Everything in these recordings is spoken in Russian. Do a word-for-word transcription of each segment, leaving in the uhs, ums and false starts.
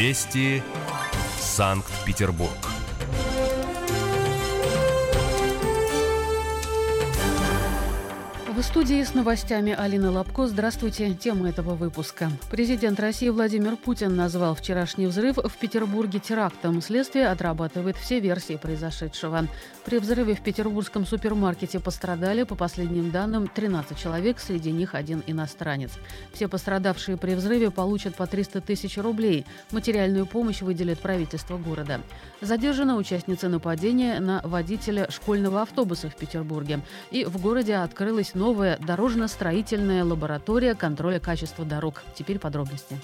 Вести Санкт-Петербург. В студии с новостями Алина Лапко. Здравствуйте. Тема этого выпуска. Президент России Владимир Путин назвал вчерашний взрыв в Петербурге терактом. Следствие отрабатывает все версии произошедшего. При взрыве в петербургском супермаркете пострадали, по последним данным, тринадцать человек, среди них один иностранец. Все пострадавшие при взрыве получат по триста тысяч рублей. Материальную помощь выделит правительство города. Задержана участница нападения на водителя школьного автобуса в Петербурге. И в городе открылась новая Новая дорожно-строительная лаборатория контроля качества дорог. Теперь подробности.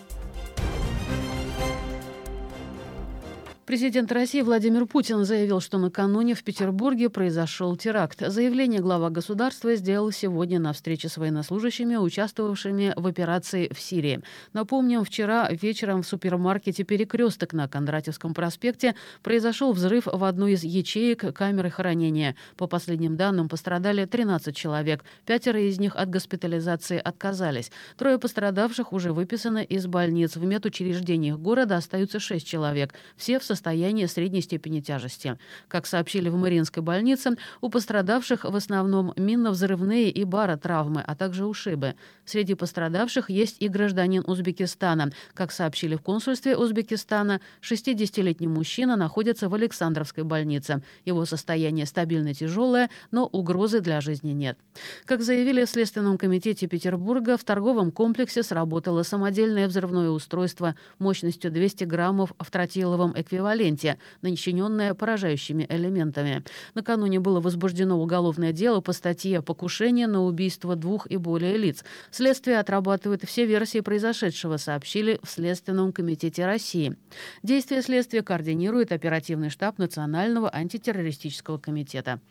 Президент России Владимир Путин заявил, что накануне в Петербурге произошел теракт. Заявление глава государства сделал сегодня на встрече с военнослужащими, участвовавшими в операции в Сирии. Напомним, вчера вечером в супермаркете «Перекресток» на Кондратьевском проспекте произошел взрыв в одной из ячеек камеры хранения. По последним данным, пострадали тринадцать человек. Пятеро из них от госпитализации отказались. Трое пострадавших уже выписаны из больниц. В медучреждениях города остаются шесть человек. Все в состоянии состояние средней степени тяжести. Как сообщили в Мариинской больнице, у пострадавших в основном минно-взрывные и баротравмы, а также ушибы. Среди пострадавших есть и гражданин Узбекистана. Как сообщили в консульстве Узбекистана, шестидесятилетний мужчина находится в Александровской больнице. Его состояние стабильно тяжелое, но угрозы для жизни нет. Как заявили в Следственном комитете Петербурга, в торговом комплексе сработало самодельное взрывное устройство мощностью двести граммов в тротиловом эквиваленте, начиненное поражающими элементами. Накануне было возбуждено уголовное дело по статье «Покушение на убийство двух и более лиц». Следствие отрабатывает все версии произошедшего, сообщили в Следственном комитете России. Действия следствия координирует оперативный штаб Национального антитеррористического комитета.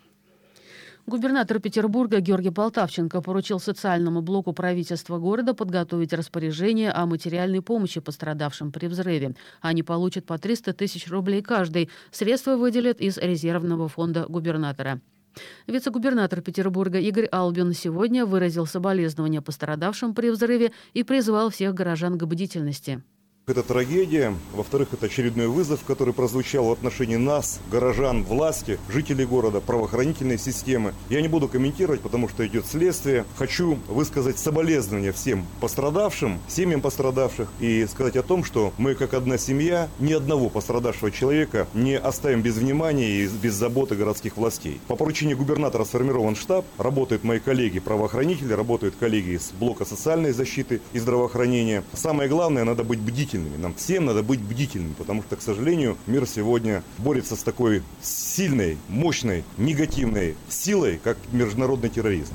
Губернатор Петербурга Георгий Полтавченко поручил социальному блоку правительства города подготовить распоряжение о материальной помощи пострадавшим при взрыве. Они получат по триста тысяч рублей каждый. Средства выделят из резервного фонда губернатора. Вице-губернатор Петербурга Игорь Албин сегодня выразил соболезнования пострадавшим при взрыве и призвал всех горожан к бдительности. Это трагедия. Во-вторых, это очередной вызов, который прозвучал в отношении нас, горожан, власти, жителей города, правоохранительной системы. Я не буду комментировать, потому что идет следствие. Хочу высказать соболезнования всем пострадавшим, семьям пострадавших и сказать о том, что мы, как одна семья, ни одного пострадавшего человека не оставим без внимания и без заботы городских властей. По поручению губернатора сформирован штаб, работают мои коллеги-правоохранители, работают коллеги из блока социальной защиты и здравоохранения. Самое главное, надо быть бдительными. Нам всем надо быть бдительными, потому что, к сожалению, мир сегодня борется с такой сильной, мощной, негативной силой, как международный терроризм.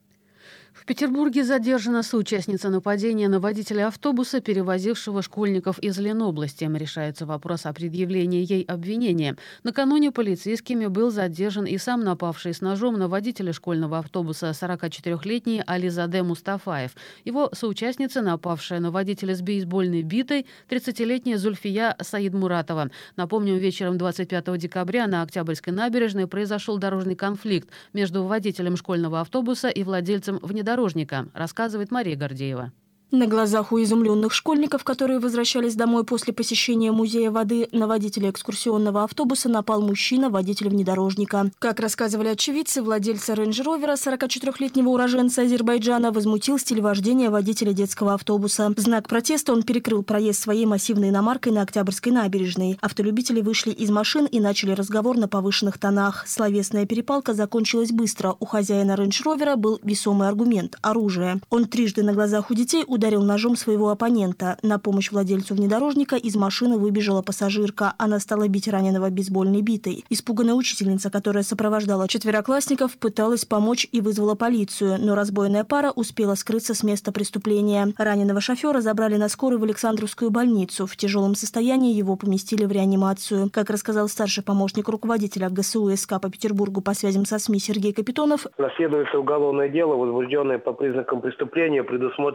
В Петербурге задержана соучастница нападения на водителя автобуса, перевозившего школьников из Ленобласти. Решается вопрос о предъявлении ей обвинения. Накануне полицейскими был задержан и сам напавший с ножом на водителя школьного автобуса сорокачетырёхлетний Ализаде Мустафаев. Его соучастница, напавшая на водителя с бейсбольной битой, тридцатилетняя Зульфия Саидмуратова. Напомним, вечером двадцать пятого декабря на Октябрьской набережной произошел дорожный конфликт между водителем школьного автобуса и владельцем внедорожника, рассказывает Мария Гордеева. На глазах у изумленных школьников, которые возвращались домой после посещения музея воды, на водителя экскурсионного автобуса напал мужчина, водитель внедорожника. Как рассказывали очевидцы, владельца рейндж-ровера, сорокачетырёхлетнего уроженца Азербайджана, возмутил стиль вождения водителя детского автобуса. В знак протеста он перекрыл проезд своей массивной иномаркой на Октябрьской набережной. Автолюбители вышли из машин и начали разговор на повышенных тонах. Словесная перепалка закончилась быстро. У хозяина рейндж-ровера был весомый аргумент – оружие. Он трижды на глазах у детей ударил ножом своего оппонента. На помощь владельцу внедорожника из машины выбежала пассажирка. Она стала бить раненого бейсбольной битой. Испуганная учительница, которая сопровождала четвероклассников, пыталась помочь и вызвала полицию, но разбойная пара успела скрыться с места преступления. Раненого шофера забрали на скорой в Александровскую больницу. В тяжелом состоянии его поместили в реанимацию. Как рассказал старший помощник руководителя ГСУ СК по Петербургу по связям со СМИ Сергей Капитонов, расследуется уголовное дело, возбужденное по признакам преступления, предусмотренного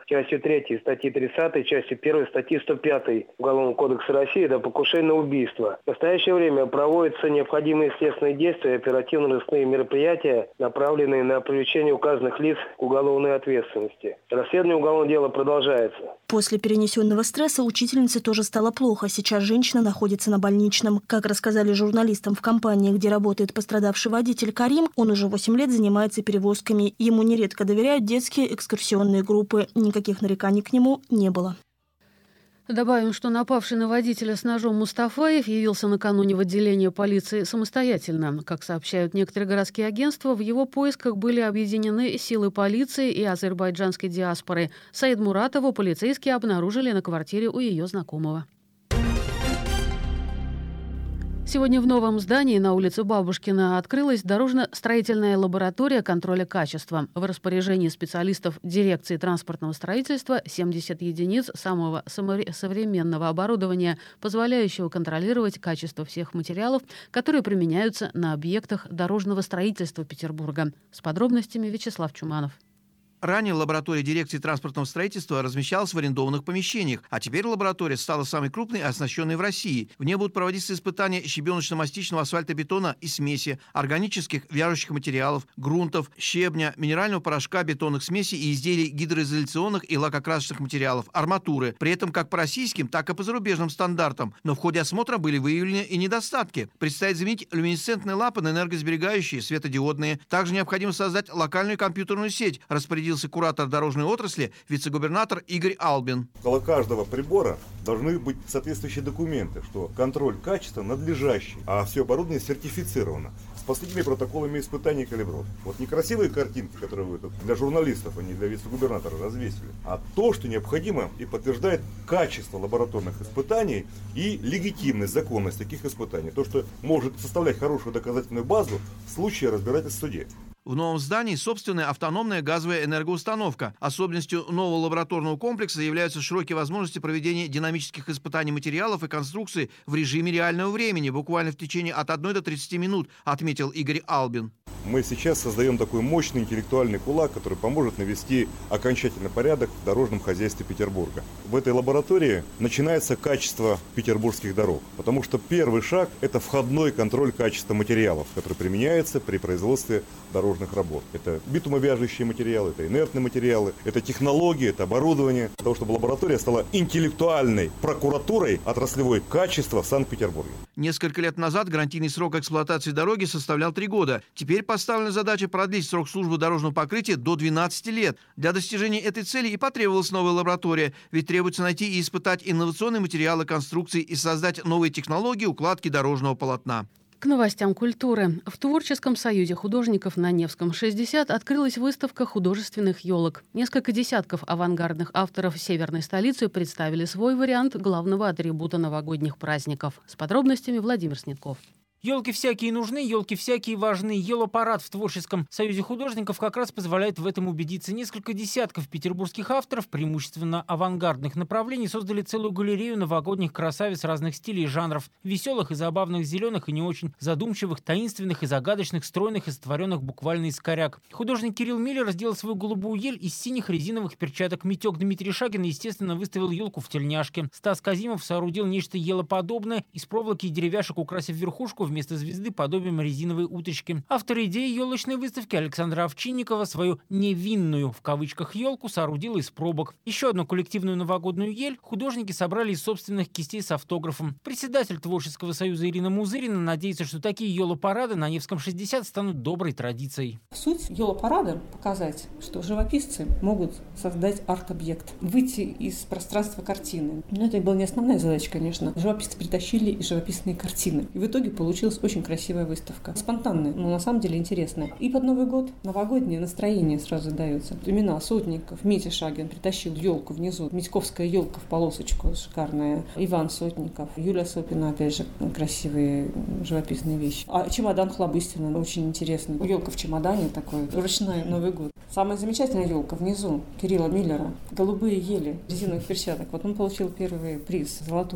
частью третьей статьи тридцатой, частью первой статьи сто пятой Уголовного кодекса России – это покушение на убийство. В настоящее время проводятся необходимые следственные действия и оперативно-розыскные мероприятия, направленные на привлечение указанных лиц к уголовной ответственности. Расследование уголовного дела продолжается. После перенесенного стресса учительнице тоже стало плохо. Сейчас женщина находится на больничном. Как рассказали журналистам в компании, где работает пострадавший водитель Карим, он уже восемь лет занимается перевозками. Ему нередко доверяют детские экскурсионные группы. Никаких нареканий к нему не было. Добавим, что напавший на водителя с ножом Мустафаев явился накануне в отделение полиции самостоятельно. Как сообщают некоторые городские агентства, в его поисках были объединены силы полиции и азербайджанской диаспоры. Саид Муратову полицейские обнаружили на квартире у ее знакомого. Сегодня в новом здании на улице Бабушкина открылась дорожно-строительная лаборатория контроля качества. В распоряжении специалистов дирекции транспортного строительства семьдесят единиц самого современного оборудования, позволяющего контролировать качество всех материалов, которые применяются на объектах дорожного строительства Петербурга. С подробностями Вячеслав Чуманов. Ранее лаборатория дирекции транспортного строительства размещалась в арендованных помещениях, а теперь лаборатория стала самой крупной и оснащенной в России. В ней будут проводиться испытания щебеночно-мастичного асфальтобетона и смеси, органических вяжущих материалов, грунтов, щебня, минерального порошка, бетонных смесей и изделий гидроизоляционных и лакокрасочных материалов, арматуры. При этом как по российским, так и по зарубежным стандартам. Но в ходе осмотра были выявлены и недостатки. Предстоит заменить люминесцентные лампы на энергосберегающие, светодиодные. Также необходимо создать локальную компьютерную сеть, распорядился куратор дорожной отрасли, вице-губернатор Игорь Албин. Около каждого прибора должны быть соответствующие документы, что контроль качества надлежащий, а все оборудование сертифицировано с последними протоколами испытаний калибров. Вот не красивые картинки, которые вы тут для журналистов, а не для вице-губернатора развесили, а то, что необходимо и подтверждает качество лабораторных испытаний и легитимность, законность таких испытаний. То, что может составлять хорошую доказательную базу в случае разбирательства в суде. В новом здании собственная автономная газовая энергоустановка. Особенностью нового лабораторного комплекса являются широкие возможности проведения динамических испытаний материалов и конструкций в режиме реального времени, буквально в течение от одной до тридцати минут, отметил Игорь Албин. Мы сейчас создаем такой мощный интеллектуальный кулак, который поможет навести окончательный порядок в дорожном хозяйстве Петербурга. В этой лаборатории начинается качество петербургских дорог, потому что первый шаг – это входной контроль качества материалов, который применяется при производстве дорожных работ. Это битумовяжущие материалы, это инертные материалы, это технологии, это оборудование, для того, чтобы лаборатория стала интеллектуальной прокуратурой отраслевой качества в Санкт-Петербурге. Несколько лет назад гарантийный срок эксплуатации дороги составлял три года. Теперь поставлена задача продлить срок службы дорожного покрытия до двенадцати лет. Для достижения этой цели и потребовалась новая лаборатория, ведь требуется найти и испытать инновационные материалы конструкции и создать новые технологии укладки дорожного полотна. К новостям культуры. В Творческом союзе художников на Невском, шестьдесят открылась выставка художественных елок. Несколько десятков авангардных авторов северной столицы представили свой вариант главного атрибута новогодних праздников. С подробностями Владимир Снетков. Елки всякие нужны, елки всякие важны. Елопарад в Творческом союзе художников как раз позволяет в этом убедиться. Несколько десятков петербургских авторов, преимущественно авангардных направлений, создали целую галерею новогодних красавиц разных стилей и жанров. Веселых и забавных, зеленых и не очень, задумчивых, таинственных и загадочных, стройных и сотворенных буквально из коряк. Художник Кирилл Миллер сделал свою голубую ель из синих резиновых перчаток. Митек Дмитрий Шагин, естественно, выставил елку в тельняшке. Стас Казимов соорудил нечто елоподобное из проволоки и деревяшек, украсив верхушку вместо звезды подобием резиновой уточки. Автор идеи елочной выставки Александра Овчинникова свою «невинную» в кавычках елку соорудила из пробок. Еще одну коллективную новогоднюю ель художники собрали из собственных кистей с автографом. Председатель Творческого союза Ирина Музырина надеется, что такие елопарады на Невском шестьдесят станут доброй традицией. Суть елопарада – показать, что живописцы могут создать арт-объект, выйти из пространства картины. Но это была не основная задача, конечно. Живописцы притащили и живописные картины. И в итоге получилось очень красивая выставка. Спонтанная, но на самом деле интересная. И под Новый год новогоднее настроение сразу дается. Имена Сотников. Митя Шагин притащил елку внизу. Митьковская елка в полосочку шикарная. Иван Сотников. Юлия Сопина, опять же, красивые живописные вещи. А чемодан Хлобыстина очень интересный. Елка в чемодане такой. Ручной Новый год. Самая замечательная елка внизу Кирилла Миллера. Голубые ели, резиновых перчаток. Вот он получил первый приз, золотую ель.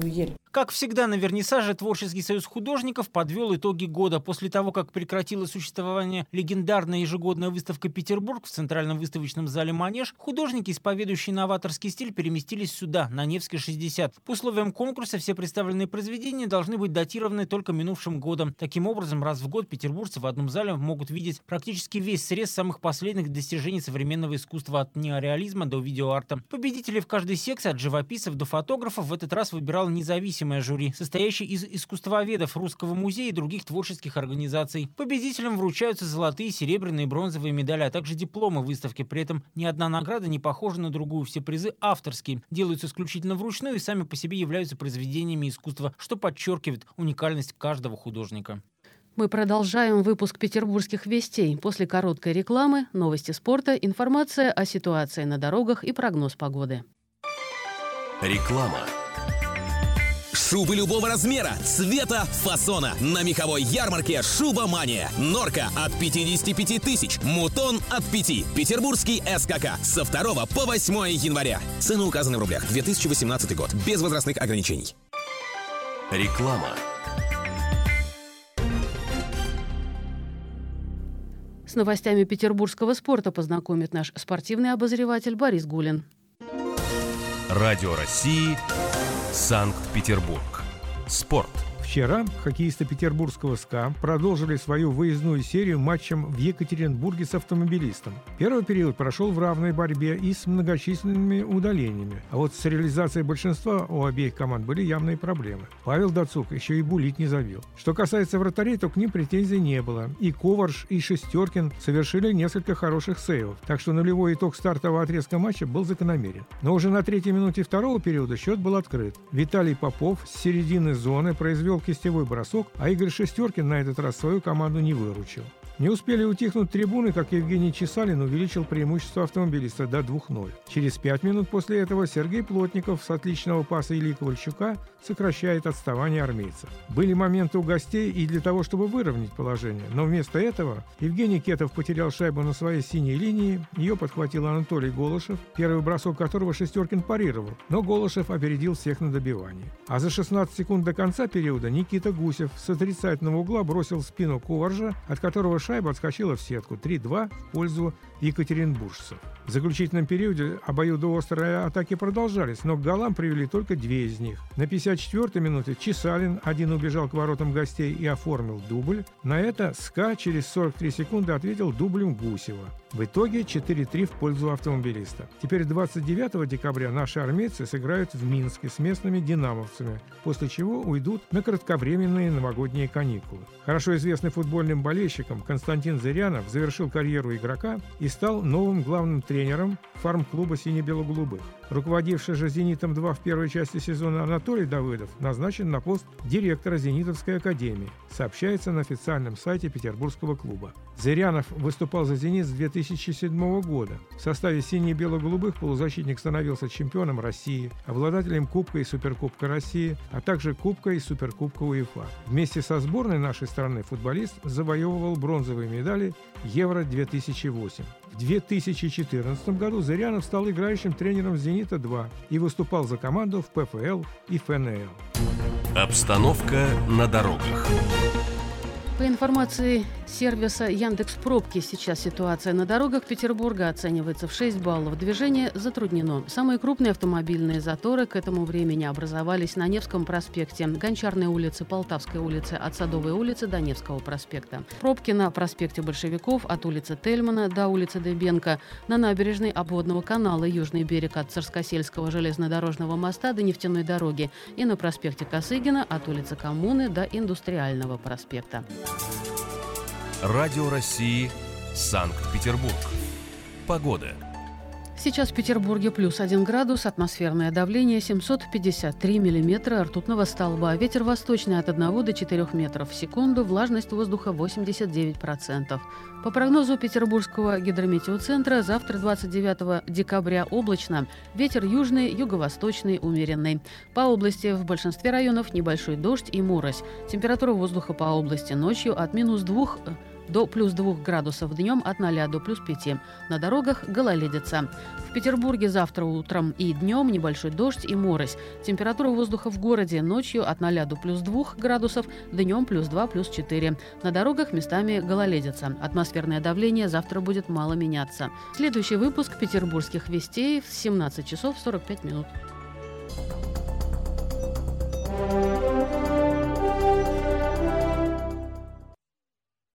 Как всегда на вернисаже Творческий союз художников подвел итоги года. После того, как прекратила существование легендарная ежегодная выставка «Петербург» в Центральном выставочном зале «Манеж», художники, исповедующие новаторский стиль, переместились сюда, на Невской, шестьдесят. По условиям конкурса все представленные произведения должны быть датированы только минувшим годом. Таким образом, раз в год петербуржцы в одном зале могут видеть практически весь срез самых последних достижений современного искусства от неореализма до видеоарта. Победителей в каждой секции, от живописцев до фотографов, в этот раз выбирал независимый жюри, состоящее из искусствоведов Русского музея и других творческих организаций. Победителям вручаются золотые, серебряные и бронзовые медали, а также дипломы выставки. При этом ни одна награда не похожа на другую. Все призы авторские, делаются исключительно вручную и сами по себе являются произведениями искусства, что подчеркивает уникальность каждого художника. Мы продолжаем выпуск «Петербургских вестей». После короткой рекламы, новости спорта, информация о ситуации на дорогах и прогноз погоды. Реклама. Шубы любого размера, цвета, фасона. На меховой ярмарке «Шуба-мания». Норка от пятидесяти пяти тысяч, мутон от пяти. Петербургский СКК со второго по восьмое января. Цены указаны в рублях. две тысячи восемнадцатый год. Без возрастных ограничений. Реклама. С новостями петербургского спорта познакомит наш спортивный обозреватель Борис Гулин. Радио России. Санкт-Петербург. Спорт. Вчера хоккеисты петербургского СКА продолжили свою выездную серию матчем в Екатеринбурге с «Автомобилистом». Первый период прошел в равной борьбе и с многочисленными удалениями. А вот с реализацией большинства у обеих команд были явные проблемы. Павел Дацук еще и булить не забил. Что касается вратарей, то к ним претензий не было. И Коварш, и Шестеркин совершили несколько хороших сейвов. Так что нулевой итог стартового отрезка матча был закономерен. Но уже на третьей минуте второго периода счет был открыт. Виталий Попов с середины зоны произвел кистевой бросок, а Игорь Шестеркин на этот раз свою команду не выручил. Не успели утихнуть трибуны, как Евгений Чесалин увеличил преимущество «Автомобилиста» до двух ноль. Через пять минут после этого Сергей Плотников с отличного паса Ильи Ковальчука сокращает отставание армейцев. Были моменты у гостей и для того, чтобы выровнять положение, но вместо этого Евгений Кетов потерял шайбу на своей синей линии, ее подхватил Анатолий Голышев, первый бросок которого Шестеркин парировал, но Голышев опередил всех на добивании. А за шестнадцать секунд до конца периода Никита Гусев с отрицательного угла бросил в спину Коваржа, от которого шайба отскочила в сетку три-два в пользу екатеринбуржцев. В заключительном периоде обоюдоострые атаки продолжались, но к голам привели только две из них. На пятьдесят четвёртой минуте Чесалин один убежал к воротам гостей и оформил дубль. На это СКА через сорок три секунды ответил дублем Гусева. В итоге четыре-три в пользу «Автомобилиста». Теперь двадцать девятого декабря наши армейцы сыграют в Минске с местными динамовцами, после чего уйдут на кратковременные новогодние каникулы. Хорошо известный футбольным болельщикам Константин Зырянов завершил карьеру игрока и стал новым главным тренером фарм-клуба «Сине-бело-голубых». Руководивший же «Зенитом-два» в первой части сезона Анатолий Давыдов назначен на пост директора Зенитовской академии, сообщается на официальном сайте петербургского клуба. Зырянов выступал за «Зенит» с две тысячи седьмого года. В составе «Сине-бело-голубых» полузащитник становился чемпионом России, обладателем Кубка и Суперкубка России, а также Кубка и Суперкубка УЕФА. Вместе со сборной нашей страны футболист завоевывал бронзовые медали Евро-две тысячи восемь. В две тысячи четырнадцатом году Зырянов стал играющим тренером «Зенита-два» и выступал за команду в ПФЛ и эф эн эл. Обстановка на дорогах. По информации сервиса Яндекс.Пробки, сейчас ситуация на дорогах Петербурга оценивается в шесть баллов. Движение затруднено. Самые крупные автомобильные заторы к этому времени образовались на Невском проспекте, Гончарной улице, Полтавской улице, от Садовой улицы до Невского проспекта. Пробки на проспекте Большевиков от улицы Тельмана до улицы Дыбенко, на набережной обводного канала Южный берег от Царскосельского железнодорожного моста до Нефтяной дороги и на проспекте Косыгина от улицы Коммуны до Индустриального проспекта. Радио России. Санкт-Петербург. Погода. Сейчас в Петербурге плюс один градус, атмосферное давление семьсот пятьдесят три миллиметра ртутного столба, ветер восточный от одного до четырёх метров в секунду, влажность воздуха восемьдесят девять процентов. По прогнозу Петербургского гидрометеоцентра, завтра, двадцать девятого декабря, облачно, ветер южный, юго-восточный, умеренный. По области в большинстве районов небольшой дождь и морось. Температура воздуха по области ночью от минус двух до плюс двух градусов, днем от ноля до плюс пяти. На дорогах гололедица. В Петербурге завтра утром и днем небольшой дождь и морось. Температура воздуха в городе ночью от ноля до плюс двух градусов, днем плюс два, плюс четыре. На дорогах местами гололедица. Атмосферное давление завтра будет мало меняться. Следующий выпуск петербургских вестей в семнадцать часов сорок пять минут.